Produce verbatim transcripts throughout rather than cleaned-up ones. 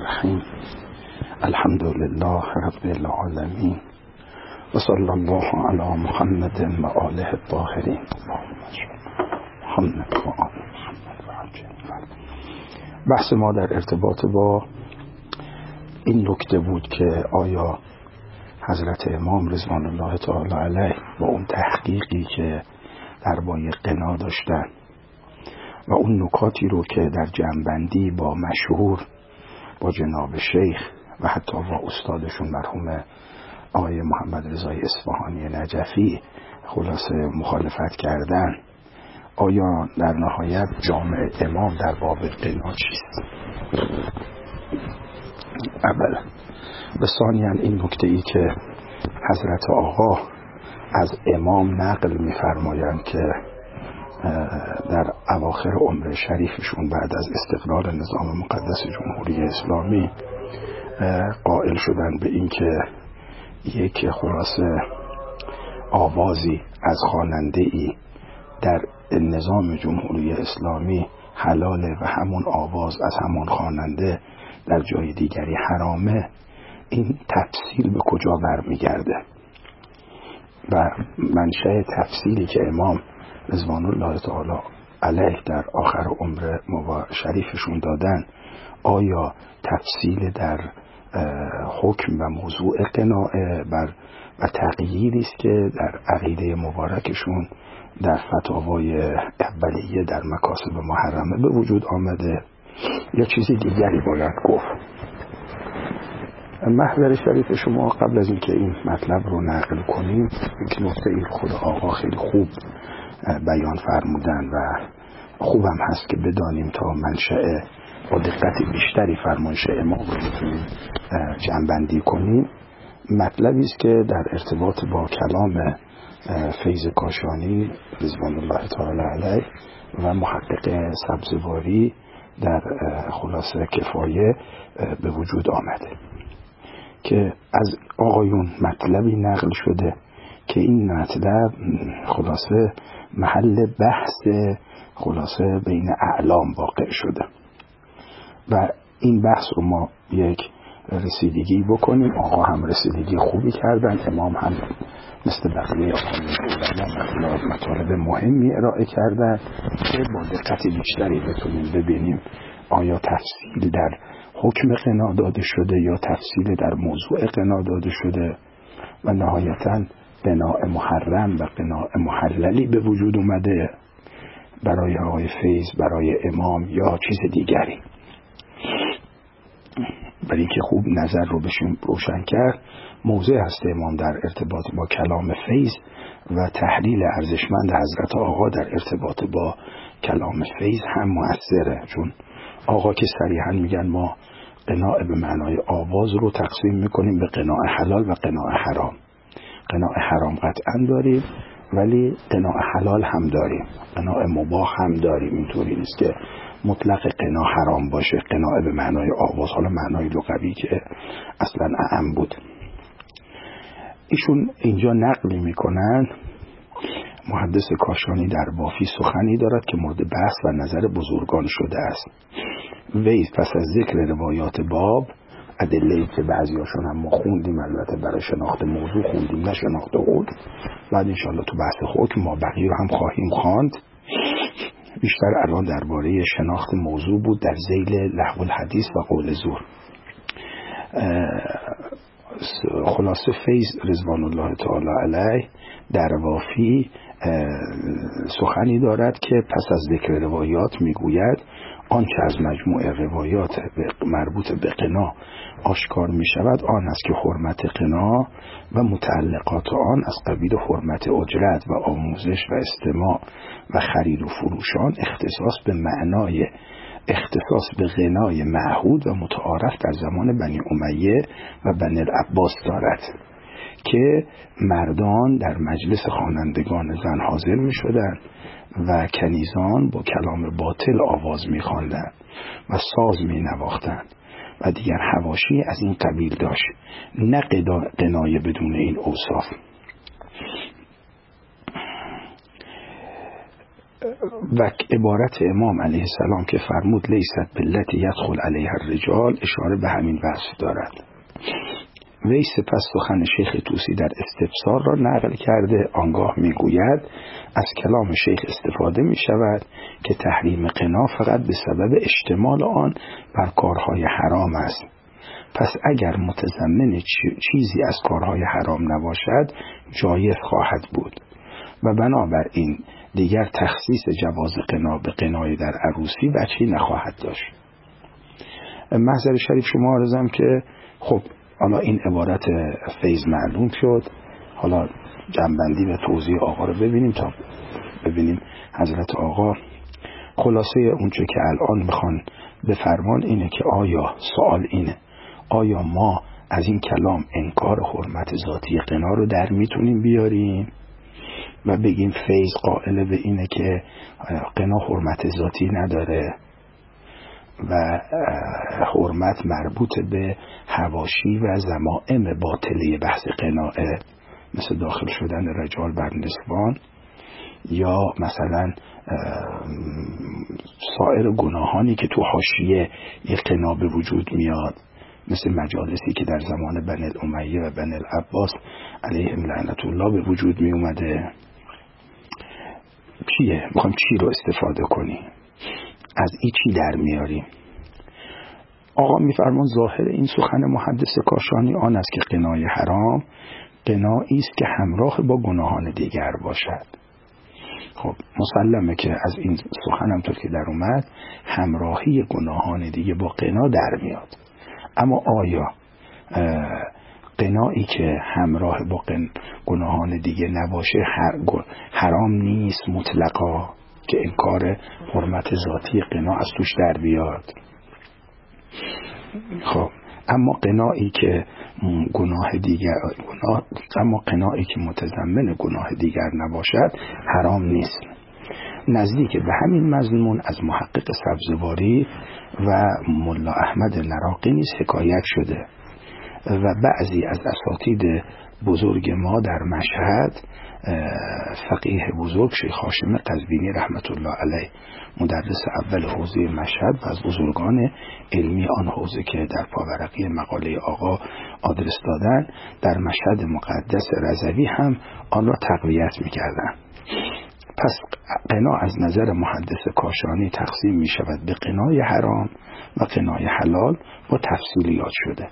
الرحیم. الحمد لله رب العالمین و صلی الله علی محمد و آله الطاهرین. محمد و آل محمد. بحث ما در ارتباط با این نکته بود که آیا حضرت امام رضوان الله تعالی علیه با اون تحقیقی که درباره قنا داشتن و اون نکاتی رو که در جمع‌بندی با مشهور با جناب شیخ و حتی با استادشون مرحوم آقای محمد رضای اصفهانی نجفی خلاصه مخالفت کردن، آیا در نهایت جامع امام در باب قنا چیست؟ اولا و ثانیاً این نکته ای که حضرت آقا از امام نقل می‌فرمایند که در اواخر عمر شریفشون بعد از استقرار نظام مقدس جمهوری اسلامی قائل شدن به این که یک خلاصه آوازی از خواننده‌ای در نظام جمهوری اسلامی حلاله و همون آواز از همون خواننده در جای دیگری حرامه. این تفصیل به کجا برمیگرده و منشأ تفصیلی که امام رضوان الله تعالی علیه در آخر عمر شریفشون دادن، آیا تفصیل در حکم و موضوع قناعه بر و تغییری است که در عقیده مبارکشون در فتاوای اولیه در مکاسب محرمه به وجود آمده یا چیزی دیگری باید گفت؟ محضر شریف شما قبل از اینکه این مطلب رو نقل کنیم یک نکته این خود آقا خیلی خوب بیان فرمودن و خوبم هست که بدانیم تا منشأ با دقت بیشتری فرمایش امام رو بتونیم جمع‌بندی کنیم. مطلبی است که در ارتباط با کلام فیض کاشانی رضوان الله تعالی علیه و محقق سبزواری در خلاصه کفایه به وجود آمده که از آقایون مطلبی نقل شده که این مطلب خلاصه محل بحث خلاصه بین اعلام واقع شده و این بحث رو ما یک رسیدگی بکنیم. آقا هم رسیدگی خوبی کردن، امام هم مثل بقیه علما مطالب مهمی ارائه کردن که با دقت بیشتری بتونیم ببینیم آیا تفصیل در حکم قنا داده شده یا تفصیل در موضوع قنا داده شده و نهایتاً قناع محرم و قناع محللی به وجود اومده برای آقای فیض، برای امام یا چیز دیگری. برای اینکه خوب نظر رو بشیم روشن کرد، موضع هست امام در ارتباط با کلام فیض و تحلیل ارزشمند حضرت آقا در ارتباط با کلام فیض هم مؤثره، چون آقا که صریحا میگن ما قناع به معنای آواز رو تقسیم میکنیم به قناع حلال و قناع حرام. قناع حرام قطعا داریم ولی قناع حلال هم داریم، قناع مباح هم داریم. اینطوری نیست که مطلق قناع حرام باشه، قناع به معنای آواز، حالا معنای لغوی که اصلا اعم بود. ایشون اینجا نقلی میکنن محدث کاشانی در بافی سخنی دارد که مورد بحث و نظر بزرگان شده است. وی پس از ذکر روایات باب، ادله‌ای که بعضیاشون هم ما خوندیم البته برای شناخت موضوع خوندیم نه شناخت حکم، بعد انشاءالله تو بحث حکم ما بقیه رو هم خواهیم خواند. بیشتر الان درباره شناخت موضوع بود در ذیل لهو الحدیث و قول زور. خلاصه فیض رضوان الله تعالی علیه در وافی سخنی دارد که پس از ذکر روایات میگوید آنچه از مجموع روایات مربوط به قنا آشکار می شود آن است که حرمت قنا و متعلقات آن از قبیل حرمت اجرت و آموزش و استماع و خرید و فروشان اختصاص به معنای اختصاص به غنای معهود و متعارف در زمان بنی امیه و بنی العباس دارد که مردان در مجلس خوانندگان زن حاضر می شدند و کنیزان با کلام باطل آواز می خواندند و ساز می نواختند و دیگر حواشی از این قبیل داشت، نه قنایه بدون این اوصاف. و عبارت امام علیه السلام که فرمود لیست باللتی یدخل علیها الرجال اشاره به همین وصف دارد. وی سپس سخن شیخ طوسی در استفسار را نقل کرده، آنگاه میگوید از کلام شیخ استفاده می شود که تحریم قنا فقط به سبب اشتمال آن بر کارهای حرام است. پس اگر متضمن چیزی از کارهای حرام نباشد جایز خواهد بود و بنابراین دیگر تخصیص جواز قنا به قنای در عروسی وجهی نخواهد داشت. محضر شریف شما عرضم که خب حالا این عبارت فیض معلوم شد، حالا جنبندی و توضیح آقا رو ببینیم تا ببینیم حضرت آقا خلاصه اونچه که الان میخوان به فرمان اینه که آیا سوال اینه آیا ما از این کلام انکار حرمت ذاتی قنا رو در میتونیم بیاریم و بگیم فیض قائل به اینه که قنا حرمت ذاتی نداره و حرمت مربوط به حواشی و ضمائم باطلی بحث قناعه مثل داخل شدن رجال بر نسوان یا مثلا سایر گناهانی که تو حاشیه یک قنا به وجود میاد مثل مجالسی که در زمان بنی الامیه و بنی العباس علیهم لعنت الله به وجود می اومده. چیه؟ میخوام چی رو استفاده کنیم؟ از این چی در میاریم؟ آقا میفرمان ظاهر این سخن محدث کاشانی آن است که قنای حرام قنایی است که همراه با گناهان دیگر باشد. خب مسلمه که از این سخن همطور که در اومد همراهی گناهان دیگه با قنا در میاد، اما آیا قنایی که همراه با گناهان دیگه نباشه حرام نیست مطلقا که انکار حرمت ذاتی قنا از توش در بیاد؟ خب اما قنایی که گناه دیگر گناه اما قنایی که متضمن گناه دیگر نباشد حرام نیست. نزدیک به همین مضمون از محقق سبزواری و ملا احمد نراقی نیز حکایت شده و بعضی از اساتید بزرگ ما در مشهد فقیه بزرگ شیخ هاشم قزوینی رحمت الله علیه مدرس اول حوزه مشهد و از بزرگان علمی آن حوزه که در پاورقی مقاله آقا آدرس دادن در مشهد مقدس رضوی هم آن را تقویت می‌کردند. پس قنا از نظر محدث کاشانی تقسیم می شود به قنای حرام و قنای حلال با تفصیلیات شده.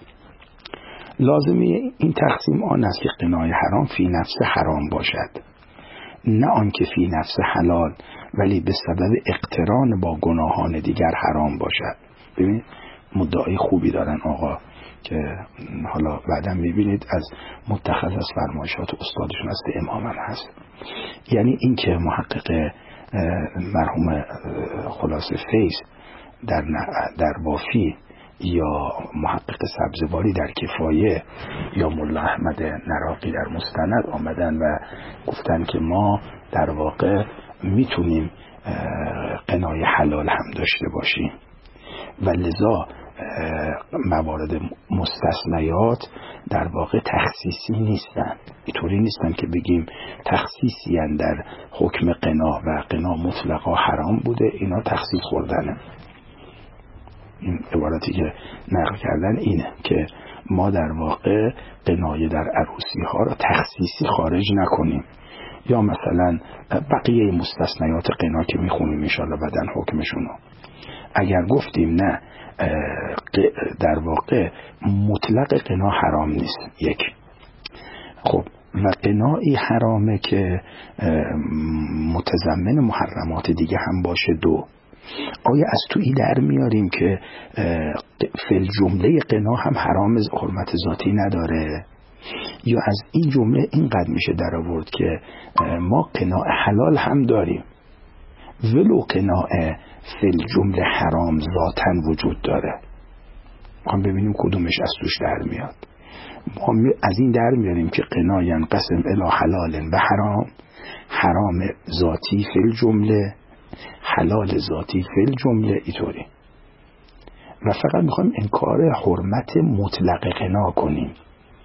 لازمی این تقسیم آن است که قنای حرام فی نفس حرام باشد، نه آنکه فی نفس حلال ولی به سبب اقتران با گناهان دیگر حرام باشد. ببینید مدعای خوبی دارن آقا که حالا بعدا میبینید از متخذ از فرمایشات استادشون است امام هم هست. یعنی این که محقق مرحوم خلاصه فیض در, در وافی یا محقق سبزواری در کفایه یا ملا احمد نراقی در مستند آمدن و گفتن که ما در واقع میتونیم قنای حلال هم داشته باشیم و لذا موارد مستثنیات در واقع تخصیصی نیستن. اینطوری نیستن که بگیم تخصیصی هستند در حکم قنا و قنا مطلقا حرام بوده اینا تخصیص خوردنه. این عبارتی که نقل کردن اینه که ما در واقع قنای در عروسی ها را تخصیصی خارج نکنیم یا مثلا بقیه مستثنیات قنا که میخونیم انشاءالله بعدن حکمشونو اگر گفتیم نه در واقع مطلق قنا حرام نیست یک. خب و قنایی حرامه که متضمن محرمات دیگه هم باشه دو. آیا از تویی در میاریم که فی جمله قنا هم حرام حرمت ذاتی نداره یا از این جمله اینقدر میشه در آورد که ما قناع حلال هم داریم ولو قناع فی جمله حرام ذاتن وجود داره. ما ببینیم کدومش از توش در میاد. ما از این در میاریم که قنا ینقسم الی حلال و حرام، حرام ذاتی فی الجمله حلال ذاتی فی الجمله اینطوری و فقط میخوایم انکار حرمت مطلق قنا کنیم،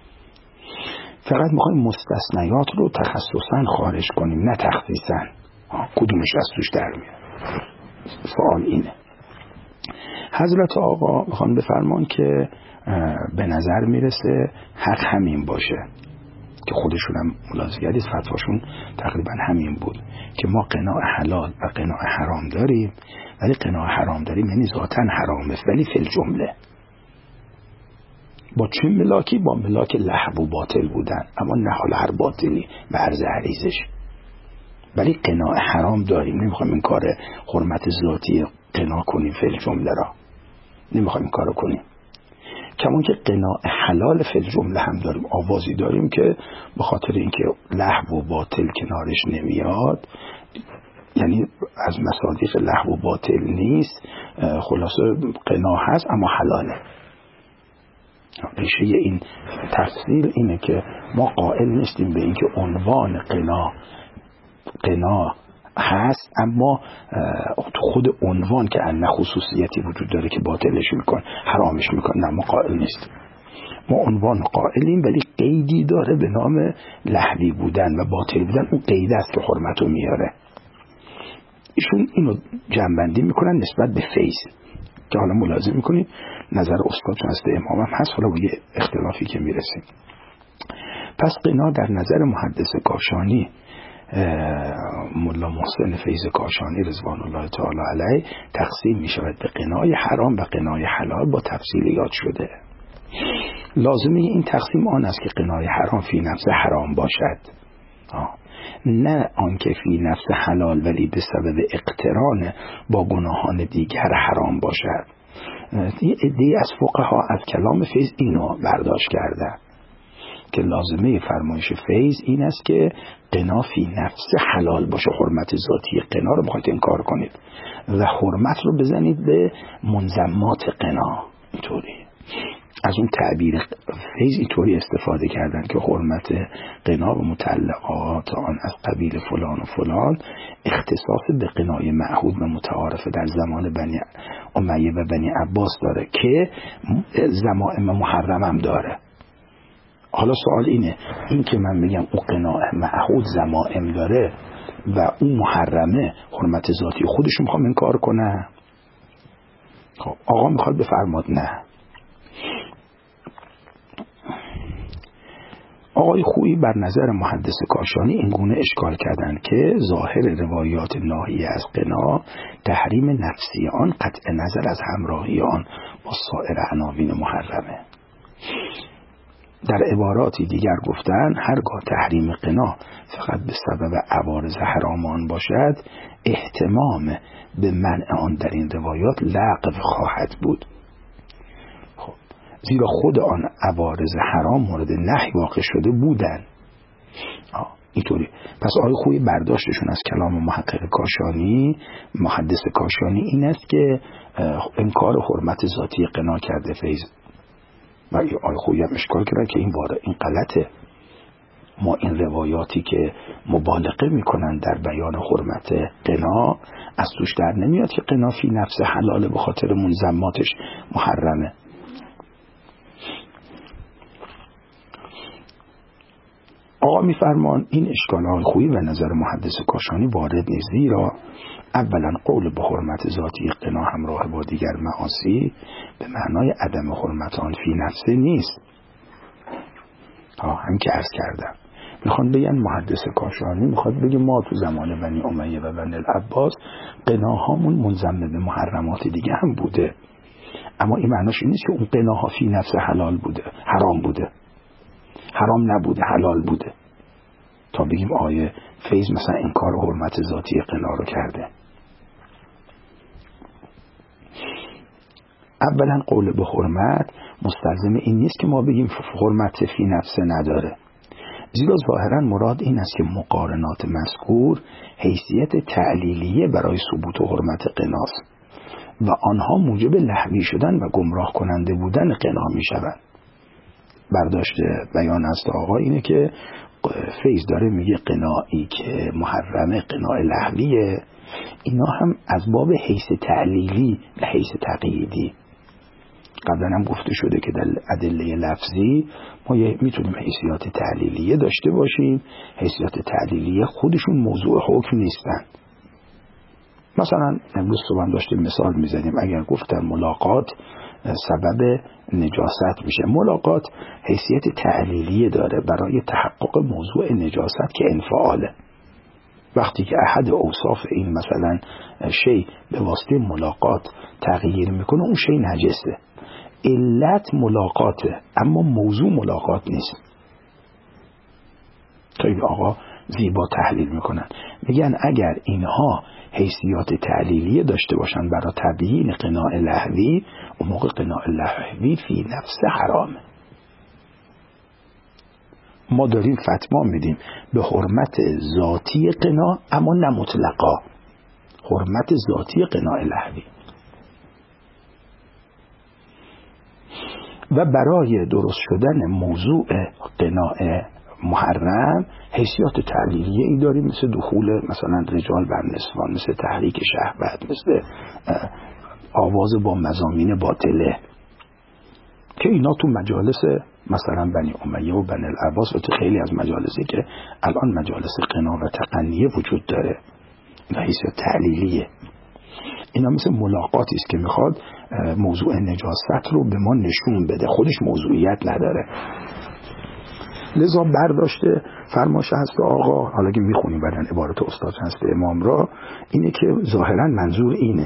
فقط میخوایم مستثنیات رو تخصصا خارج کنیم نه تخصیصا. کدومش از توش در میاد؟ سوال اینه. حضرت آقا میخوان بفرمان که به نظر میرسه حق همین باشه که خودشون هم ملاحظه فتواشون تقریبا همین بود که ما قناع حلال و قناع حرام داریم، ولی قناع حرام داریم یعنی ذاتاً حرامه، ولی فی الجمله با چه ملاکی؟ با ملاک لهو و باطل بودن، اما نه حال هر باطلی به عرض عریضش. ولی قناع حرام داریم، نمیخوایم این کار حرمت ذاتی قناع کنیم فی الجمله را، نمیخوایم این کارو کنیم. کمان که قناع حلال فی الجمله هم داریم، آوازی داریم که به خاطر اینکه لهو و باطل کنارش نمیاد، یعنی از مصادیق لهو و باطل نیست، خلاصه قناع هست اما حلاله. ریشه این تفصیل اینه که ما قائل نیستیم به اینکه عنوان قناع قناع هست، اما تو خود عنوان که ان خصوصیتی وجود داره که باطلش میکن حرامش میکن، نه ما قائل نیستیم. ما عنوان قائلیم، ولی قیدی داره به نام لهوی بودن و باطل بودن، اون قید است که حرمتو میاره. ایشون اینو جنبندی میکنن نسبت به فیض که حالا ملاحظه میکنید نظر استادتون از امام هم هست، حالا با یه اختلافی که میرسیم. پس قناع در نظر محدث کاشانی ملا محسن فیض کاشانی رضوان الله تعالی علیه تقسیم می شود به قناع حرام و قناع حلال، با تفصیلیات شده. لازمه این تقسیم آن است که قناع حرام فی نفس حرام باشد، آه. نه آنکه فی نفس حلال ولی به سبب اقتران با گناهان دیگر حرام باشد. یه عده‌ای از فقها از کلام فیض اینو برداشت کردن که لازمه فرمایش فیض این است که قناع فی نفس حلال باشه، حرمت ذاتی قناع رو بخواید انکار کنید و حرمت رو بزنید به منضمات قناع. اینطوری از اون تعبیر فیض اینطوری استفاده کردن که حرمت قناع و متعلقات آن از قبیل فلان و فلان اختصاص به قناع معهود و متعارف در زمان بنی امیه و بنی عباس داره که ضمائم محرم هم داره. حالا سوال اینه، این که من میگم اون قناع معهود ضمائم داره و اون محرمه حرمت ذاتی خودشون میخوام این کار کنه؟ خب آقا میخواد بفرماد نه. آقای خویی بر نظر محدث کاشانی این گونه اشکال کردند که ظاهر روایات ناهی از قناع تحریم نفسی آن قطع نظر از همراهی آن با سایر عناوین محرمه. در عباراتی دیگر گفتن هرگاه تحریم قناع فقط به سبب عوارض حرام آن باشد، اهتمام به منع آن در این روایات لغو خواهد بود. خب زیرا خود آن عوارض حرام مورد نهی واقع شده بودن. اینطوری پس آقای خویی برداشتشون از کلام محقق کاشانی محدث کاشانی این است که انکار حرمت ذاتی قناع کرده فیض و آقای خویی هم اشکال کردن که این وارد این غلطه. ما این روایاتی که مبالغه میکنن در بیان حرمت قناع از توش در نمیاد که قناع فی نفس حلاله به خاطر منضماتش محرمه. آقا میفرمان این اشکال های خویی و نظر محدث کاشانی وارد نیست، زیرا اولا قول به حرمت ذاتی قناع همراه با دیگر معاصی به معنای عدم حرمت آن فی نفسه نیست. ها هم که عرض کردم میخوان بگن محدث کاشانی میخواد بگه ما تو زمان بنی امیه و بنی العباس قناهامون منضم به محرمات دیگه هم بوده، اما این معناش این نیست که اون قناها فی نفس حلال بوده حرام بوده، حرام نبوده حلال بوده تا بگیم آیه فیض مثلا انکار حرمت ذاتی قناع رو کرده. اولا قول به حرمت مستلزم این نیست که ما بگیم حرمت فی نفسه نداره، زیرا ظاهرا مراد این است که مقارنات مذکور حیثیت تعلیلیه برای ثبوت حرمت قناست و آنها موجب لهوی شدن و گمراه کننده بودن قناع می شوند. برداشت بیان است آقا اینه که فیض داره میگه قناعی که محرمه قناع لهویه، اینا هم از باب حیث تعلیلی و حیث تقییدی. قبلا هم گفته شده که در ادله لفظی ما میتونیم حیثیات تعلیلیه داشته باشیم، حیثیات تعلیلیه خودشون موضوع حکم نیستن، مثلا امروز صبح داشتیم مثال میزنیم، اگر گفتن ملاقات سبب نجاست میشه، ملاقات حیثیت تعلیلی داره برای تحقق موضوع نجاست که انفعاله. وقتی که احد اوصاف این مثلا شی به واسطه ملاقات تغییر میکنه، اون شی نجسه. علت ملاقاته اما موضوع ملاقات نیست. خیلی آقا زیبا تحلیل میکنن، میگن اگر اینها حیثیات تعلیلیه داشته باشن برای تبیین قناع لهوی، اون موقع قناع لهوی فی نفس حرامه. ما داریم فتوا میدیم به حرمت ذاتی قناع اما نه مطلقا، حرمت ذاتی قناع لهوی. و برای درست شدن موضوع قناع محرم حیثیات تعلیلیه ای داریم، مثل دخول مثلا رجال بر نسوان، مثل تحریک شهوت، مثل آواز با مضامین باطله، که اینا تو مجالس مثلا بنی امیه و بنی العباس و تو خیلی از مجالسی که الان مجالس قناع و تقنیه وجود داره، اینا حیثیات تعلیلیه. اینا مثل ملاقاتی است که میخواد موضوع نجاست رو به ما نشون بده، خودش موضوعیت نداره. لذا برداشته فرماش هست آقا، حالا که میخونیم بعدن عبارت استاد هست امام را، اینه که ظاهرا منظور اینه.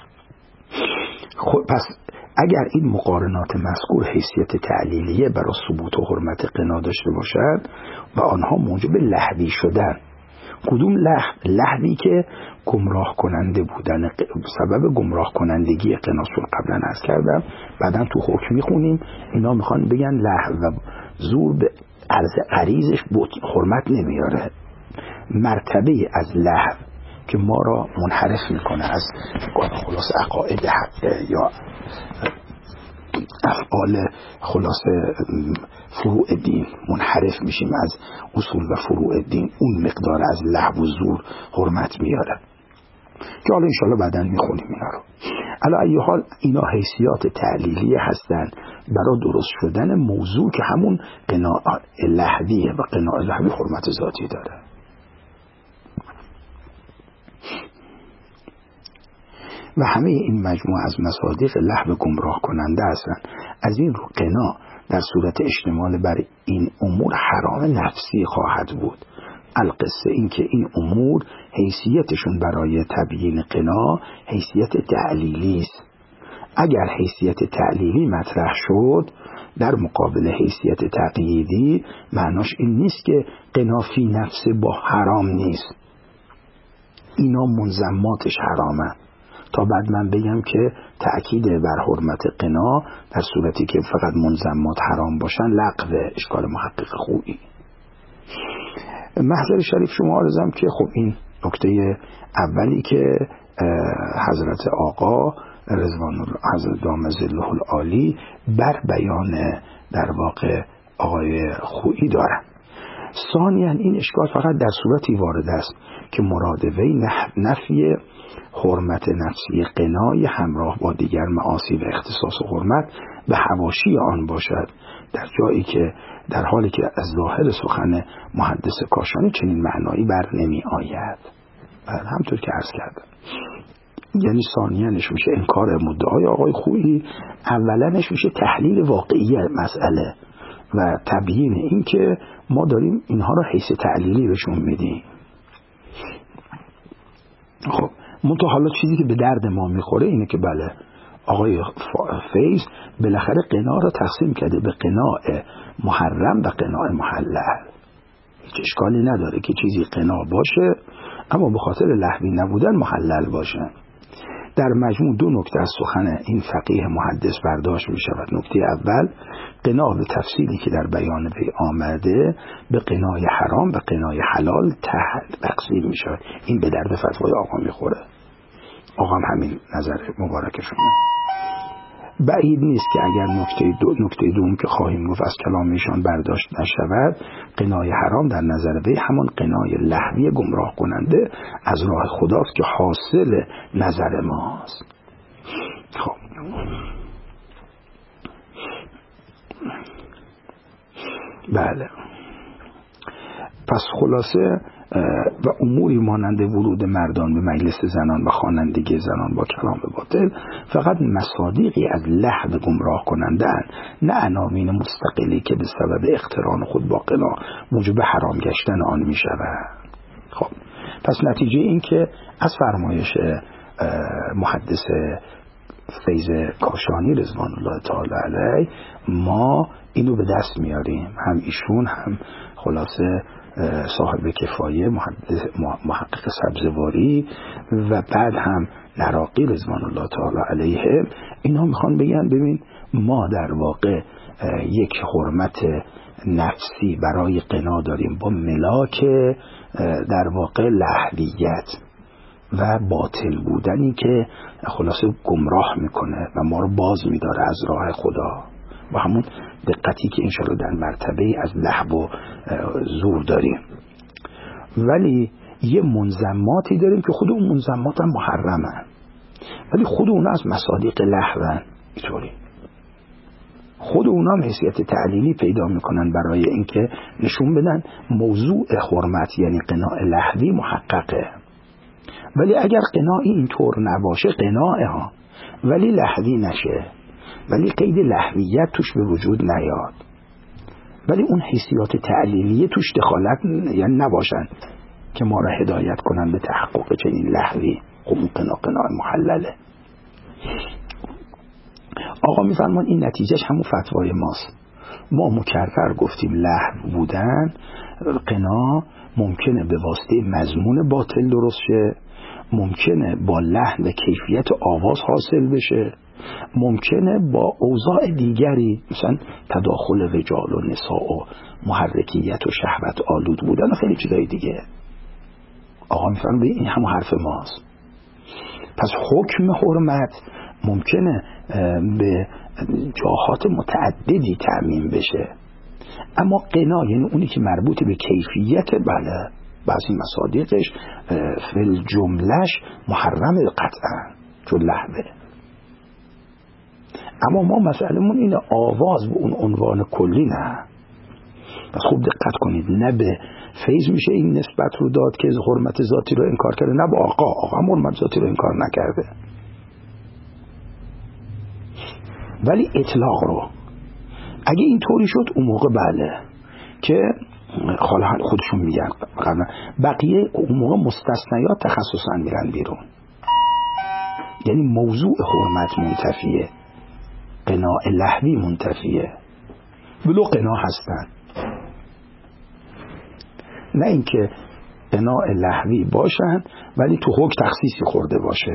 خب پس اگر این مقارنات مذکور حیثیت تعلیلیه برای ثبوت و حرمت قناع داشته باشد و آنها موجب لهوی شدن، کدوم لهو؟ لهوی که گمراه کننده بودن، سبب گمراه کنندگی قناع رو قبلا عرض کردم، بعدا تو حکم میخونیم اینا میخوان بگن لهو و زور به عرض غریزش حرمت نمیاره. مرتبه از لهو که ما را منحرف میکنه از خلاص عقاید حقه یا افعال خلاص فروع دین، منحرف میشیم از اصول و فروع دین، اون مقدار از لهو و زور حرمت میاره که حالا انشاءالله بعداً میخونیم اینا رو. علا ای حال اینا حیثیات تعلیلیه هستن برای درست شدن موضوع که همون قناع لهویه و قناع لهوی حرمت ذاتی داره. و همه این مجموعه از مصادیق لهو گمراه کننده هستند. از این رو قناع در صورت اشتمال بر این امور حرام نفسی خواهد بود. القصه این که این امور حیثیتشون برای تبیین قناع حیثیت تعلیلی است. اگر حیثیت تعلیلی مطرح شد در مقابل حیثیت تقییدی، معناش این نیست که قناع فی نفس با حرام نیست، اینا منضماتش حرامه. تا بعد من بگم که تأکید بر حرمت قناع در صورتی که فقط منضمات حرام باشن لغو، اشکال محقق خویی. محضر شریف شما عرضم که خب این نکته اولی که حضرت آقا رضوان حضرت دام ظله العالی بر بیان در واقع آقای خویی دارن. ثانیاً این اشکال فقط در صورتی وارد است که مراد وی نفی حرمت نفسی قنای همراه با دیگر معاصی و اختصاص و حرمت به حواشی آن باشد، در جایی که در حالی که از ظاهر سخن محدث کاشانی چنین معنایی بر نمی آید. همطور که عرض کردم، یعنی ثانیانش میشه انکار مدعای آقای خویی، اولنش میشه تحلیل واقعی مسئله و تبیین این که ما داریم اینها را حیث تعلیلی بهشون میدیم. خب منتها حالا چیزی که به درد ما میخوره اینه که بله آقای فیض بالاخره قناع را تقسیم کرده به قناع محرم و قناع محلل. هیچ اشکالی نداره که چیزی قناع باشه اما به خاطر لهوی نبودن محلل باشه. در مجموع دو نکته از سخن این فقیه محدث برداشت می شود. نکته اول، قناع به تفصیلی که در بیان وی آمده به قناع حرام و قناع حلال تقسیم می شود. این به درد فتوای آقا می خوره. آقا هم همین نظر مبارکشونه. بعید نیست که اگر نکته دو نکته دوم که خواهیم گفت از کلامشان برداشت نشود، قناع حرام در نظر وی همان قناع لهوی گمراه کننده از راه خداست که حاصل نظر ماست. خب بله، پس خلاصه و اموری مانند ورود مردان به مجلس زنان و خوانندگی زنان با کلام باطل فقط مصادیقی از لحو گمراه کنندن، نه عناوین مستقلی که به سبب اقتران خود با غنا موجب حرام گشتن آن می شود. خب پس نتیجه این که از فرمایش محدث فیض کاشانی رضوان الله تعالی علیه ما اینو به دست میاریم، هم ایشون هم خلاصه صاحب کفایه محدث محقق سبزواری و بعد هم نراقی رضوان الله تعالی علیه، اینا میخوان بگن ببین ما در واقع یک حرمت نفسی برای قنا داریم با ملاک در واقع لحویت و باطل بودنی که خلاصه گمراه میکنه و ما رو باز میداره از راه خدا و همون دقتی که انشاءالله در مرتبه از لحو و زور داریم. ولی یه منظماتی داریم که خود اون منظمات هم محرمن، ولی خود اونا از مصادیق لحون، اینطوری خود اونا هم حیثیت تعلیلی پیدا میکنن برای اینکه نشون بدن موضوع حرمت یعنی قناع لحوی محققه. ولی اگر قناعی اینطور نباشه قناعه ها ولی لحوی نشه، ولی قید لحویت توش به وجود نیاد، ولی اون حیثیات تعلیلی توش دخالت یعنی نباشن که ما را هدایت کنن به تحقق چنین لحوی، خب اون قناع قناع محلله. آقا میفرمان این نتیجهش همون فتوای ماست. ما مکرر گفتیم لحو بودن قناع ممکنه به واسطه مضمون باطل درست شه، ممکنه با لحن و کیفیت آواز حاصل بشه، ممکنه با اوضاع دیگری مثلا تداخل رجال و نساء و محرکیت و شهوت آلود بودن و خیلی چیزای دیگه. آقا میفرمه این همون حرف ماست. پس حکم حرمت ممکنه به جاهات متعددی تعمیم بشه، اما قنا یعنی اونی که مربوط به کیفیت بله بعضی مصادیقش فل جملش محرم قطعا چون لحوه. اما ما مسئلهمون اینه آواز به اون عنوان کلی نه. پس خوب دقت کنید، نه به فیض میشه این نسبت رو داد که حرمت ذاتی رو انکار کرده، نه به آقا آقا هم حرمت ذاتی رو انکار نکرده، ولی اطلاق رو اگه این طوری شد اون موقع بله که خالحان خودشون میگن بقیه اون موقع مستثنیات تخصصا میرن بیرون، یعنی موضوع حرمت منتفیه، قناع لحوی منتفیه، بلو قناع هستن، نه اینکه قناع لحوی باشن ولی تو حکم تخصیصی خورده باشه.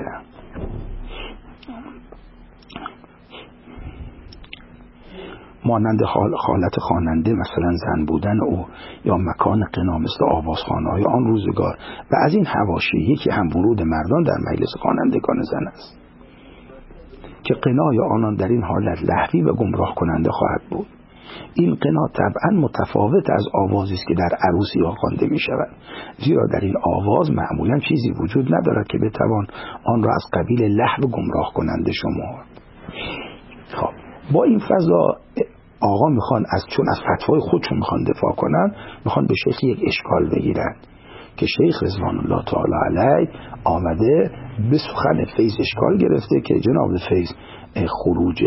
مانند حالت خواننده مثلا زن بودن او یا مکان قنا مثل آوازخانه‌های آن روزگار و از این حواشی یکی هم ورود مردان در مجلس خوانندگان زن است که قنای آنان در این حالت لحوی و گمراه کننده خواهد بود. این قنا طبعا متفاوت از آوازی است که در عروسی ها خوانده می شود، زیرا در این آواز معمولا چیزی وجود ندارد که بتوان آن را از قبیل لحو گمراه کننده شمرد. خب با این فضا آقا میخوان از چون از فتوای خودشون میخوان دفاع کنن، میخوان به شیخ یک اشکال بگیرن که شیخ رضوان الله تعالی علیه آمده به سخن فیض اشکال گرفته که جناب فیض خروج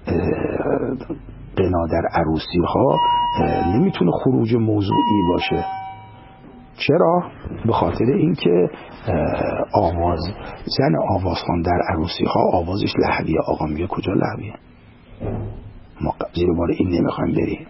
قنا در عروسی ها نمیتونه خروج موضوعی باشه. چرا؟ به خاطر اینکه آواز زن آوازخوان در عروسی ها آوازش لحویه. آقا میگه کجا لحویه؟ ما زیر بار این نمیخوایم بریم.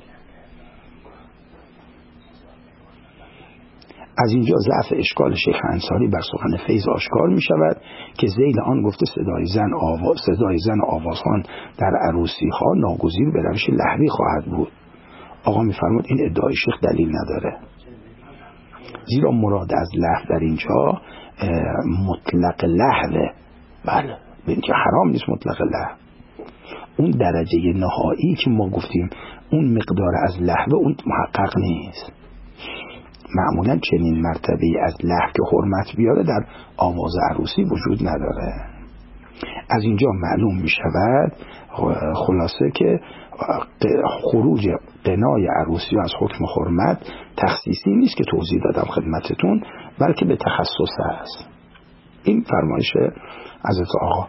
از اینجا ضعف اشکال شیخ انصاری بر سخن فیض آشکار می شود که ذیل آن گفته صدای زن آواز صدای زن آوازخوان در عروسی ها ناگزیر به روش لحوی خواهد بود. آقا می فرمود این ادعای شیخ دلیل نداره، زیرا مراد از لحو در اینجا مطلق لحوه. بله ببین که حرام نیست مطلق لحو، اون درجه نهایی که ما گفتیم اون مقدار از لحو اون محقق نیست. معمولا چنین مرتبه از لحو که حرمت بیاره در آواز عروسی وجود نداره. از اینجا معلوم می شود خلاصه که خروج قنای عروسی از حکم حرمت تخصیصی نیست که توضیح دادم خدمتتون، بلکه به تخصص است. این فرمایش حضرت آقا.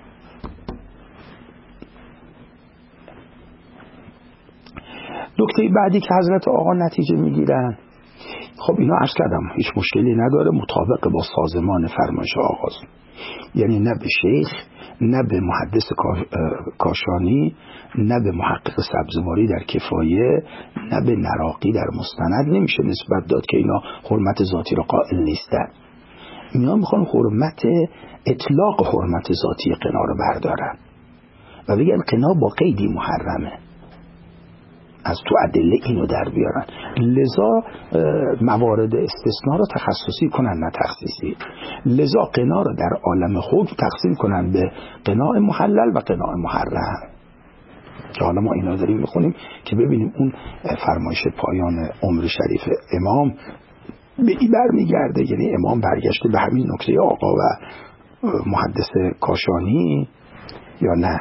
نکته بعدی که حضرت آقا نتیجه میگیرن، خب اینا عرض کردم هیچ مشکلی نداره، مطابق با سازمان فرمایش آغاز، یعنی نه به شیخ، نه به محدث کاشانی، نه به محقق سبزواری در کفایه، نه به نراقی در مستند نمیشه نسبت داد که اینا حرمت ذاتی را قائل نیستن. اینا میخوان حرمت اطلاق حرمت ذاتی قنا رو بردارن و بگن قنا با قیدی محرمه، از تو ادله اینو در بیارن، لذا موارد استثناء رو تخصصی کنن نه تخصیصی، لذا قنا رو در عالم حکم تقسیم کنن به قناع محلل و قناع محرم، که حالا ما اینا داریم میخونیم که ببینیم اون فرمایش پایان عمر شریف امام به این برمیگرده، یعنی امام برگشته به همین نکته آقا و محدث کاشانی یا نه.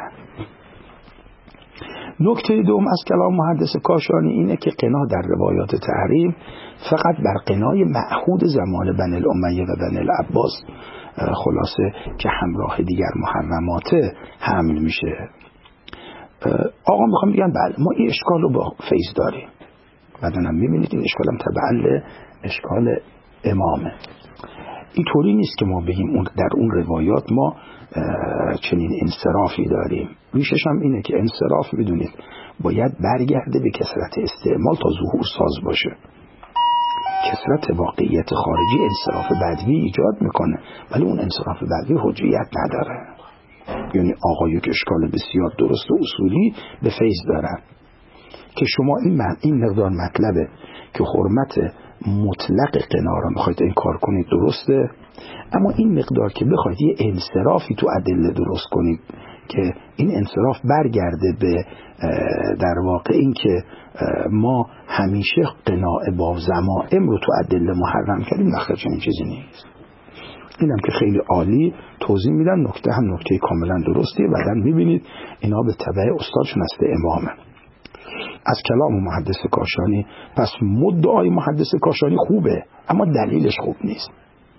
نکته دوم از کلام محدث کاشانی اینه که قنا در روایات تحریم فقط بر قنای معهود زمان بنی الامیه و بنی العباس خلاصه که همراه دیگر محرمات حمل میشه. آقا میخوام بگم بله ما این اشکال رو با فیض داریم، بعدن هم میبینید این اشکال هم تبعل اشکال امامه. این طوری نیست که ما بگیم اون در اون روایات ما چنین انصرافی داریم، ریشش هم اینه که انصراف میدونید باید برگرده به کثرت استعمال تا ظهور ساز باشه. کثرت واقعیت خارجی انصراف بدوی ایجاد میکنه، ولی اون انصراف بدوی حجیت نداره. یعنی آقا یک اشکال بسیار درست و اصولی به فیض دارن که شما این این مقدار مطلبه که حرمت مطلق قنا را میخواید انکار کنید درسته، اما این مقدار که بخواید یه انصرافی تو ادله درست کنید که این انصراف برگرده به در واقع این که ما همیشه قناع با ضمائم رو تو ادله محرم کردیم، مخرج این چیزی نیست. اینم که خیلی عالی توضیح میدن، نکته هم نکته کاملا درستیه. بعدن میبینید اینا به تبع استادشون است امامه. از کلام محدث کاشانی، پس مدعای محدث کاشانی خوبه اما دلیلش خوب نیست.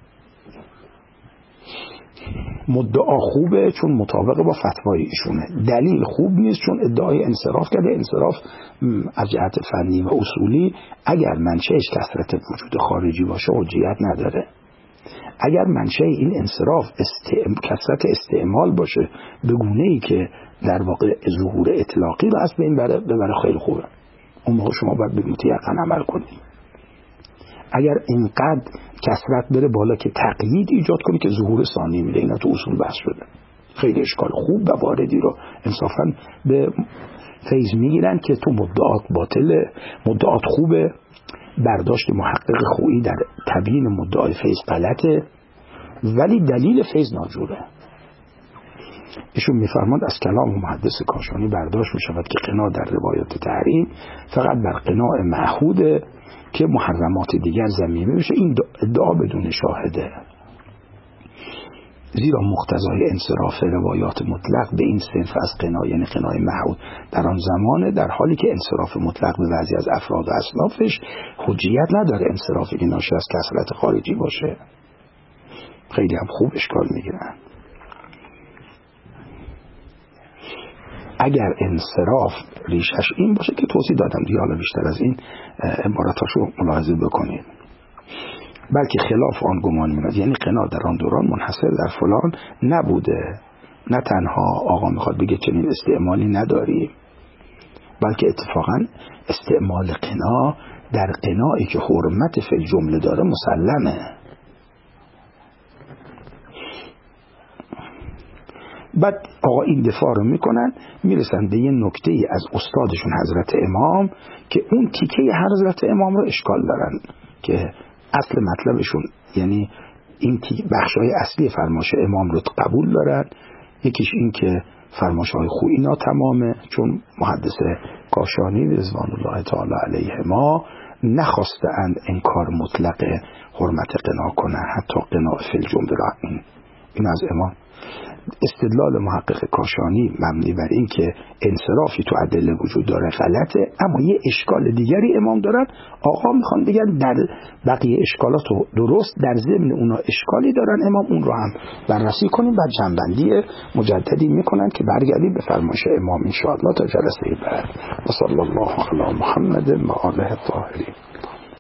مدعا خوبه چون مطابق با فتوای ایشونه، دلیل خوب نیست چون ادعای انصراف کرده. انصراف از جهت فنی و اصولی اگر منشأش کثرت وجود خارجی باشه حجیت نداره. اگر منشأ این انصراف استعم... کثرت استعمال باشه به گونه‌ای که در واقع ظهور اطلاقی رو از بین بره ببره خیلی خوبه، اون موقع شما باید به متیقن عمل کنید. اگر اینقدر کثرت بره بالا که تقیید ایجاد کنی که ظهور ثانی میده، اینا تو اصول بحث شده. خیلی اشکال خوب و واردی رو انصافا به فیض میگیرن که تو مدعات باطله، مدعات خوبه، برداشت محقق خویی در تبیین مدعای فیض غلطه، ولی دلیل فیض ناجوره. ایشون میفرماد از کلام محدث کاشانی برداشت میشود که قنا در روایات تحریم فقط بر قناع معهوده که محرمات دیگر ضمیمه میشه. این ادعا بدون شاهده، زیرا مقتضای انصراف روایات مطلق به این صنف از قنا یعنی قنای معهود در آن زمانه، در حالی که انصراف مطلق به بعضی از افراد و اصنافش حجیت نداره انصرافی که ناشی از کثرت خارجی باشه. خیلی هم خوب اشکال میگیرن. اگر انصراف ریشش این باشه که توضیح دادم دیگه، حالا بیشتر از این عباراتاشو ملاحظه بکنید، بلکه خلاف آن گمان می‌کند، یعنی قنا در آن دوران منحصر در فلان نبوده. نه تنها آقا میخواد بگه چنین استعمالی نداری، بلکه اتفاقا استعمال قنا در قنایی که حرمت فی الجمله داره مسلمه. بعد آقا این دفاع رو میکنن، میرسن به یه نکته ای از استادشون حضرت امام که اون تیکه حضرت امام رو اشکال دارن که اصل مطلبشون یعنی این بخشای اصلی فرمایش امام رو قبول دارن. یکیش این که فرمایش‌های خویی ناتمامه، چون محدث کاشانی رضوان الله تعالی علیه ما نخواستند انکار مطلق حرمت قنا کنن، حتی قنا فی الجمله را این این از امام. استدلال محقق کاشانی مبنی بر این که انصرافی تو ادله وجود داره غلطه، اما یه اشکال دیگری امام دارن. آقا میخوان بگن در بقیه اشکالات رو درست، در ضمن اونا اشکالی دارن، امام اون رو هم بررسی کنیم و جنبندی مجددی میکنن که برگردیم به فرمایش امام ان شاء الله تا جلسه بعد. و صلی الله علی محمد و آله الطاهرین.